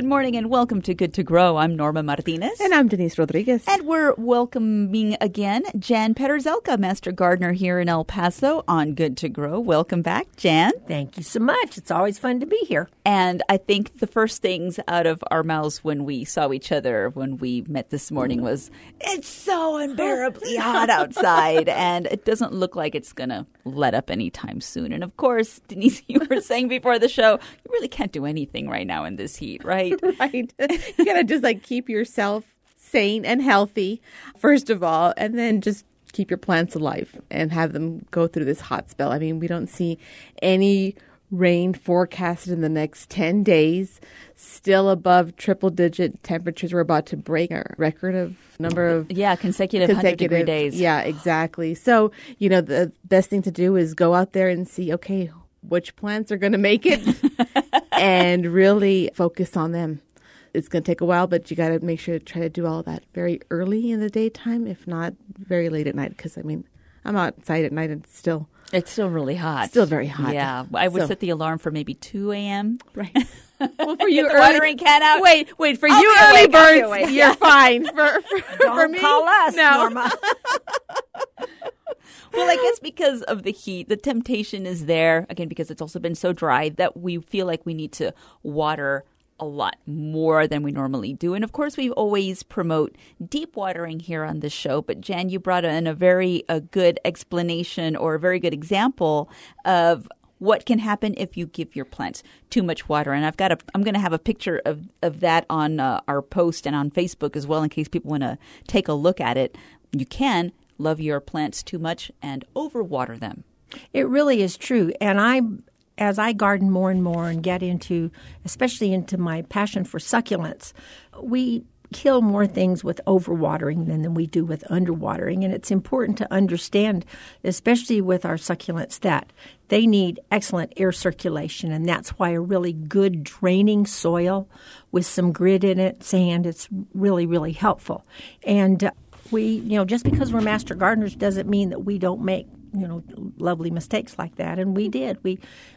Good morning and welcome to Good to Grow. I'm Norma Martinez. And I'm Denise Rodriguez. And we're welcoming again Jan Peterzelka, Master Gardener here in El Paso on Good to Grow. Welcome back, Jan. Thank you so much. It's always fun to be here. And I think the first things out of our mouths when we saw each other when we met this morning was, it's so unbearably hot outside, and it doesn't look like it's going to let up anytime soon. And of course, Denise, you were saying before the show, you really can't do anything right now in this heat, right? Right. You got to just keep yourself sane and healthy, first of all, and then just keep your plants alive and have them go through this hot spell. I mean, we don't see any rain forecasted in the next 10 days, still above triple-digit temperatures. We're about to break our record of number of consecutive 100-degree days. Yeah, exactly. So, the best thing to do is go out there and see, okay, which plants are going to make it and really focus on them. It's going to take a while, but you got to make sure to try to do all of that very early in the daytime, if not very late at night, because, I'm outside at night and it's still really hot. Still very hot. Yeah. I would set the alarm for maybe 2 a.m. Right. Well, for you, get the watering can out. Wait. For you early birds, you're fine. For me, call us, no. Norma. Well, I guess because of the heat, the temptation is there, again, because it's also been so dry, that we feel like we need to water a lot more than we normally do. And of course, we always promote deep watering here on this show. But Jan, you brought in a good explanation or a very good example of what can happen if you give your plants too much water. And I'm going to have a picture of that on our post and on Facebook as well, in case people want to take a look at it. You can love your plants too much and overwater them. It really is true. And as I garden more and more and get especially into my passion for succulents, we kill more things with overwatering than we do with underwatering. And it's important to understand, especially with our succulents, that they need excellent air circulation. And that's why a really good draining soil with some grit in it, sand, it's really, really helpful. And we, just because we're master gardeners doesn't mean that we don't make lovely mistakes like that. And we did. We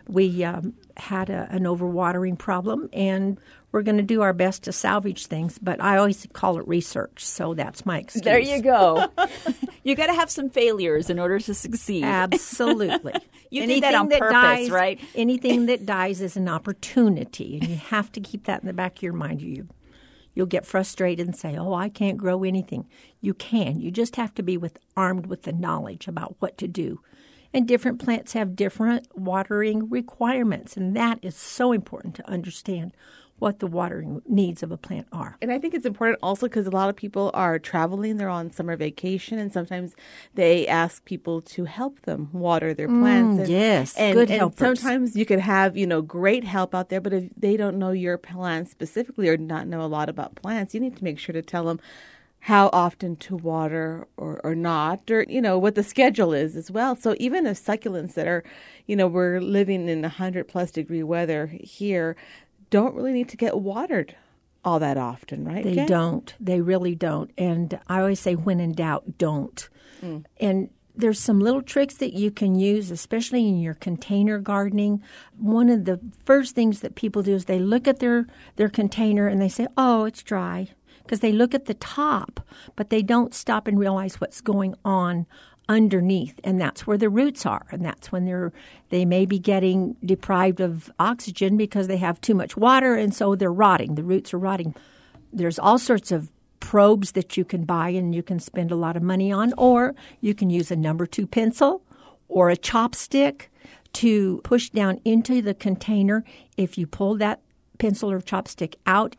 had an overwatering problem, and we're going to do our best to salvage things. But I always call it research, so that's my excuse. There you go. You got to have some failures in order to succeed. Absolutely. You did that on purpose, right? Anything that dies is an opportunity, and you have to keep that in the back of your mind. You'll get frustrated and say, I can't grow anything. You can. You just have to be armed with the knowledge about what to do. And different plants have different watering requirements, and that is so important to understand what the watering needs of a plant are. And I think it's important also because a lot of people are traveling. They're on summer vacation, and sometimes they ask people to help them water their plants. Good helpers. And sometimes you could have, great help out there, but if they don't know your plants specifically or not know a lot about plants, you need to make sure to tell them how often to water or not, or, what the schedule is as well. So even if succulents that are, we're living in 100+ degree weather here, don't really need to get watered all that often, right? They Jen? don't. They really don't. And I always say, when in doubt, don't. And there's some little tricks that you can use, especially in your container gardening. One of the first things that people do is they look at their container and they say, it's dry, because they look at the top, but they don't stop and realize what's going on underneath, and that's where the roots are, and that's when they may be getting deprived of oxygen because they have too much water, and so they're rotting. The roots are rotting. There's all sorts of probes that you can buy and you can spend a lot of money on, or you can use a number 2 pencil or a chopstick to push down into the container. If you pull that pencil or chopstick out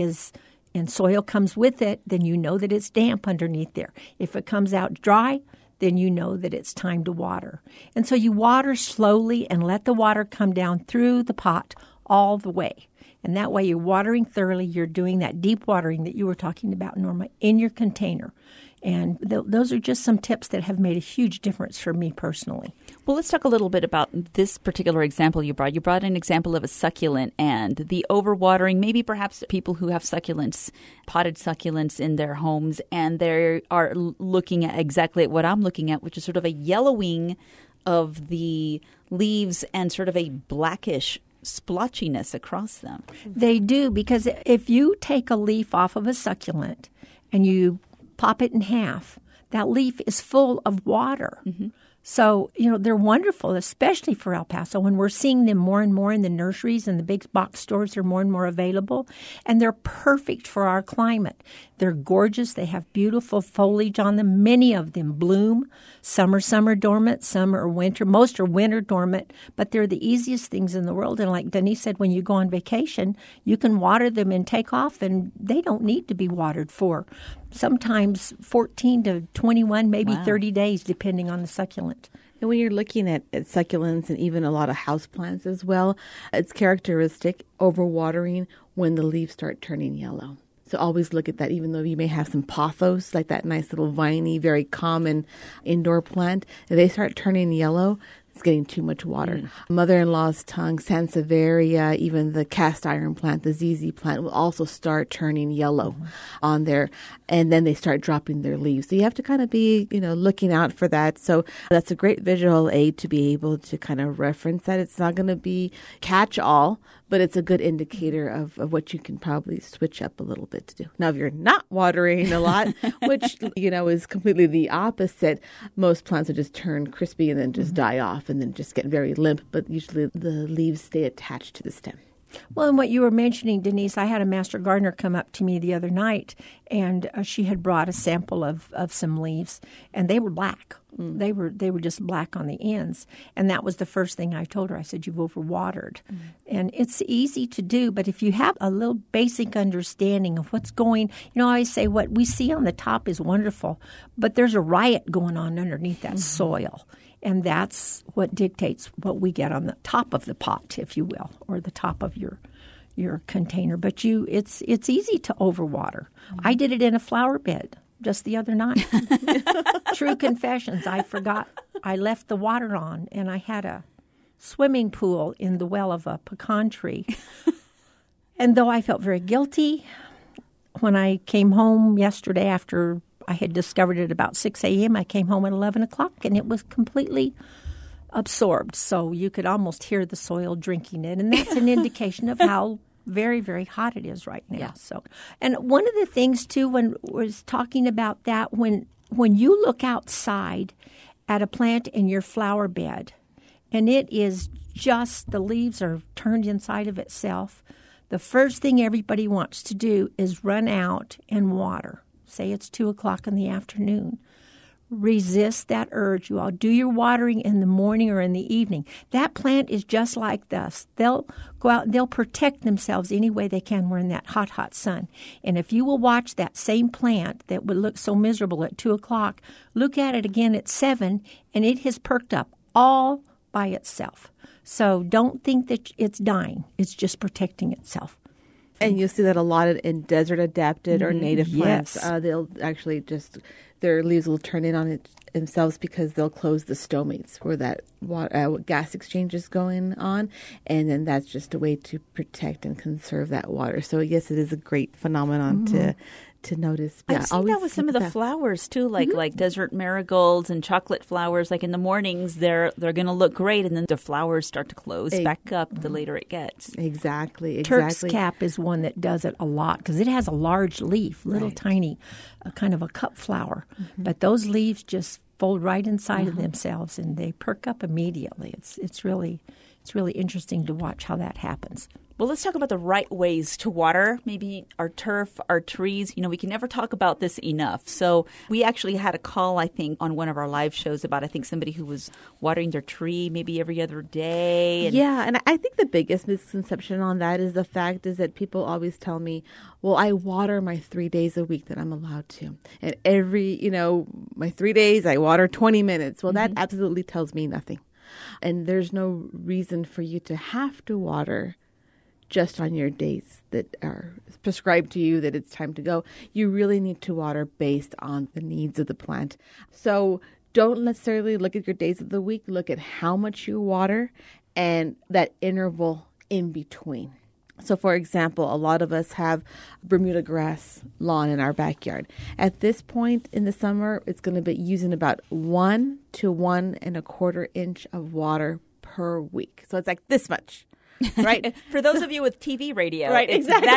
and soil comes with it, then you know that it's damp underneath there. If it comes out dry, then you know that it's time to water. And so you water slowly and let the water come down through the pot all the way. And that way you're watering thoroughly. You're doing that deep watering that you were talking about, Norma, in your container. And those are just some tips that have made a huge difference for me personally. Well, let's talk a little bit about this particular example you brought. You brought an example of a succulent and the overwatering, maybe perhaps people who have succulents, potted succulents in their homes, and they are looking at exactly what I'm looking at, which is sort of a yellowing of the leaves and sort of a blackish splotchiness across them. They do, because if you take a leaf off of a succulent and you pop it in half, that leaf is full of water. Mm-hmm. So, they're wonderful, especially for El Paso. When we're seeing them more and more in the nurseries and the big box stores are more and more available, and they're perfect for our climate. They're gorgeous. They have beautiful foliage on them. Many of them bloom. Some are summer dormant, some are winter. Most are winter dormant, but they're the easiest things in the world. And like Denise said, when you go on vacation, you can water them and take off, and they don't need to be watered for sometimes 14 to 21, maybe 30 days, depending on the succulent. And when you're looking at succulents and even a lot of houseplants as well, it's characteristic overwatering when the leaves start turning yellow. So always look at that, even though you may have some pothos, like that nice little viney, very common indoor plant. If they start turning yellow, it's getting too much water. Mother-in-law's tongue, Sansevieria, even the cast iron plant, the ZZ plant, will also start turning yellow on there. And then they start dropping their leaves. So you have to kind of be, looking out for that. So that's a great visual aid to be able to kind of reference that. It's not going to be catch-all, but it's a good indicator of what you can probably switch up a little bit to do. Now, if you're not watering a lot, which, is completely the opposite, most plants will just turn crispy and then just die off and then just get very limp. But usually the leaves stay attached to the stem. Well, and what you were mentioning, Denise, I had a master gardener come up to me the other night, and she had brought a sample of some leaves, and they were black. They were just black on the ends, and that was the first thing I told her. I said, "You've overwatered." And it's easy to do, but if you have a little basic understanding of what's going, I always say what we see on the top is wonderful, but there's a riot going on underneath that soil. And that's what dictates what we get on the top of the pot, if you will, or the top of your container. But it's easy to overwater. I did it in a flower bed just the other night. True confessions. I forgot. I left the water on, and I had a swimming pool in the well of a pecan tree. And though I felt very guilty, when I came home yesterday after I had discovered it about 6 a.m. I came home at 11 o'clock, and it was completely absorbed. So you could almost hear the soil drinking it. And that's an indication of how very, very hot it is right now. Yeah. So, and one of the things, too, when was talking about that, when you look outside at a plant in your flower bed, and it is just the leaves are turned inside of itself, the first thing everybody wants to do is run out and water. Say it's 2 o'clock in the afternoon. Resist that urge. You all do your watering in the morning or in the evening. That plant is just like this. They'll go out and they'll protect themselves any way they can. We're in that hot, hot sun. And if you will watch that same plant that would look so miserable at 2 o'clock, look at it again at 7, and it has perked up all by itself. So don't think that it's dying. It's just protecting itself. And you'll see that a lot in desert adapted or native plants. Yes. They'll actually their leaves will turn in on it themselves because they'll close the stomates where that gas exchange is going on. And then that's just a way to protect and conserve that water. So, yes, it is a great phenomenon to notice. Yeah, I've seen that with some of the flowers too, like desert marigolds and chocolate flowers. Like in the mornings, they're going to look great, and then the flowers start to close back up the later it gets. Exactly. Turk's cap is one that does it a lot because it has a large leaf, little tiny, kind of a cup flower. But those leaves just fold right inside of themselves, and they perk up immediately. It's really interesting to watch how that happens. Well, let's talk about the right ways to water, maybe our turf, our trees. We can never talk about this enough. So we actually had a call, I think, on one of our live shows about, I think, somebody who was watering their tree maybe every other day. And I think the biggest misconception on that is the fact is that people always tell me, well, I water my 3 days a week that I'm allowed to. And every, my 3 days, I water 20 minutes. Well, that absolutely tells me nothing. And there's no reason for you to have to water just on your days that are prescribed to you that it's time to go. You really need to water based on the needs of the plant. So don't necessarily look at your days of the week. Look at how much you water and that interval in between. So, for example, a lot of us have Bermuda grass lawn in our backyard. At this point in the summer, it's going to be using about 1 to 1 1/4 inch of water per week. So it's like this much. right? For those of you with TV radio, Right, it's exactly.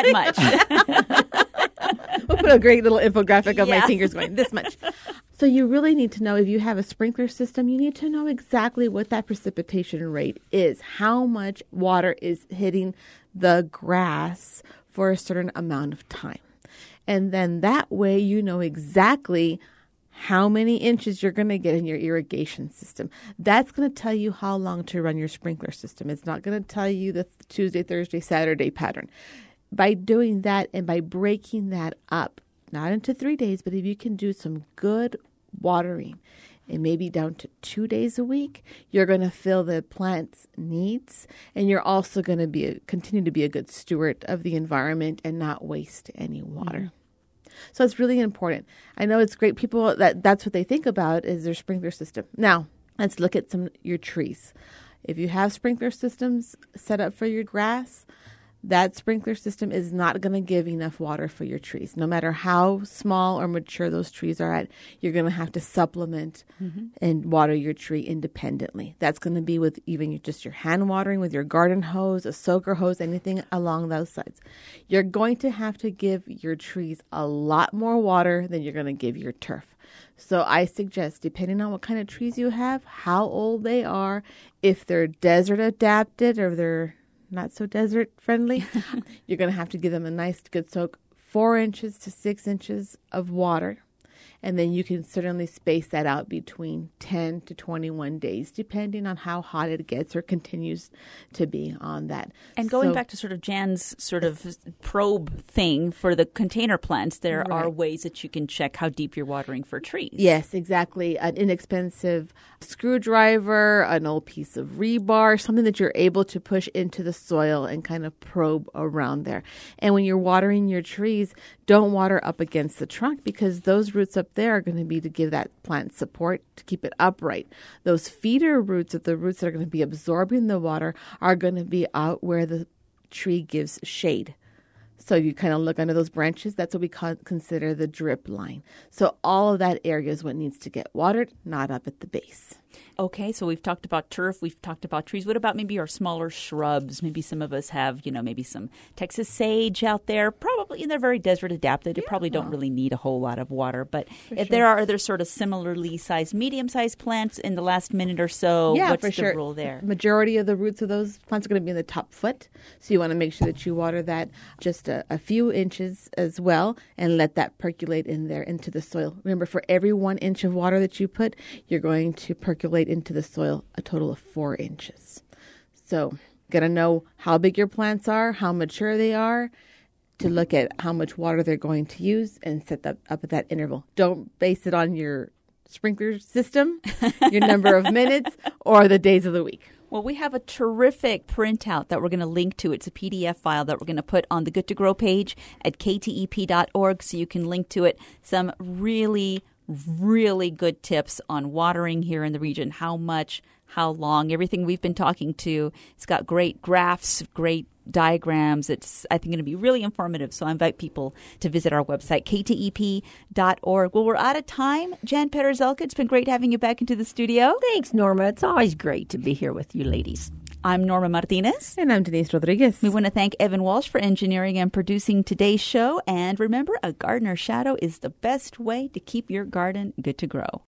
that much. We'll put a great little infographic of my Yeah. fingers going this much. So you really need to know, if you have a sprinkler system, you need to know exactly what that precipitation rate is, how much water is hitting the grass for a certain amount of time. And then that way you know exactly how many inches you're going to get in your irrigation system. That's going to tell you how long to run your sprinkler system. It's not going to tell you the Tuesday, Thursday, Saturday pattern. By doing that and by breaking that up, not into 3 days, but if you can do some good watering and maybe down to 2 days a week, you're going to fill the plant's needs, and you're also going to continue to be a good steward of the environment and not waste any water. Mm-hmm. So it's really important. I know it's great. People, that's what they think about is their sprinkler system. Now, let's look at your trees. If you have sprinkler systems set up for your grass, that sprinkler system is not going to give enough water for your trees. No matter how small or mature those trees are at, you're going to have to supplement and water your tree independently. That's going to be with even just your hand watering, with your garden hose, a soaker hose, anything along those sides. You're going to have to give your trees a lot more water than you're going to give your turf. So I suggest, depending on what kind of trees you have, how old they are, if they're desert adapted or they're not so desert friendly, you're going to have to give them a nice good soak, 4 inches to 6 inches of water. And then you can certainly space that out between 10 to 21 days, depending on how hot it gets or continues to be on that. And going back to sort of Jan's sort of probe thing for the container plants, there are ways that you can check how deep you're watering for trees. Yes, exactly. An inexpensive screwdriver, an old piece of rebar, something that you're able to push into the soil and kind of probe around there. And when you're watering your trees, don't water up against the trunk, because those roots up there are going to be to give that plant support to keep it upright. Those feeder roots, or the roots that are going to be absorbing the water, are going to be out where the tree gives shade. So you kind of look under those branches. That's what we consider the drip line. So all of that area is what needs to get watered, not up at the base. Okay, so we've talked about turf, we've talked about trees. What about maybe our smaller shrubs? Maybe some of us have, maybe some Texas sage out there. Probably, and they're very desert adapted. They probably don't really need a whole lot of water. But if there are other sort of similarly sized, medium-sized plants in the last minute or so, what's the rule there? Majority of the roots of those plants are going to be in the top foot. So you want to make sure that you water that just a few inches as well, and let that percolate in there into the soil. Remember, for every 1 inch of water that you put, you're going to percolate into the soil a total of 4 inches. So got to know how big your plants are, how mature they are, to look at how much water they're going to use and set that up at that interval. Don't base it on your sprinkler system, your number of minutes, or the days of the week. Well, we have a terrific printout that we're going to link to. It's a PDF file that we're going to put on the Good to Grow page at ktep.org, so you can link to it. Some really good tips on watering here in the region, how much, how long, everything we've been talking to. It's got great graphs, great diagrams. It's, I think, going to be really informative. So I invite people to visit our website, ktep.org. Well, we're out of time. Jan Peterzelka, it's been great having you back into the studio. Thanks, Norma. It's always great to be here with you ladies. I'm Norma Martinez. And I'm Denise Rodriguez. We want to thank Evan Walsh for engineering and producing today's show. And remember, a gardener's shadow is the best way to keep your garden good to grow.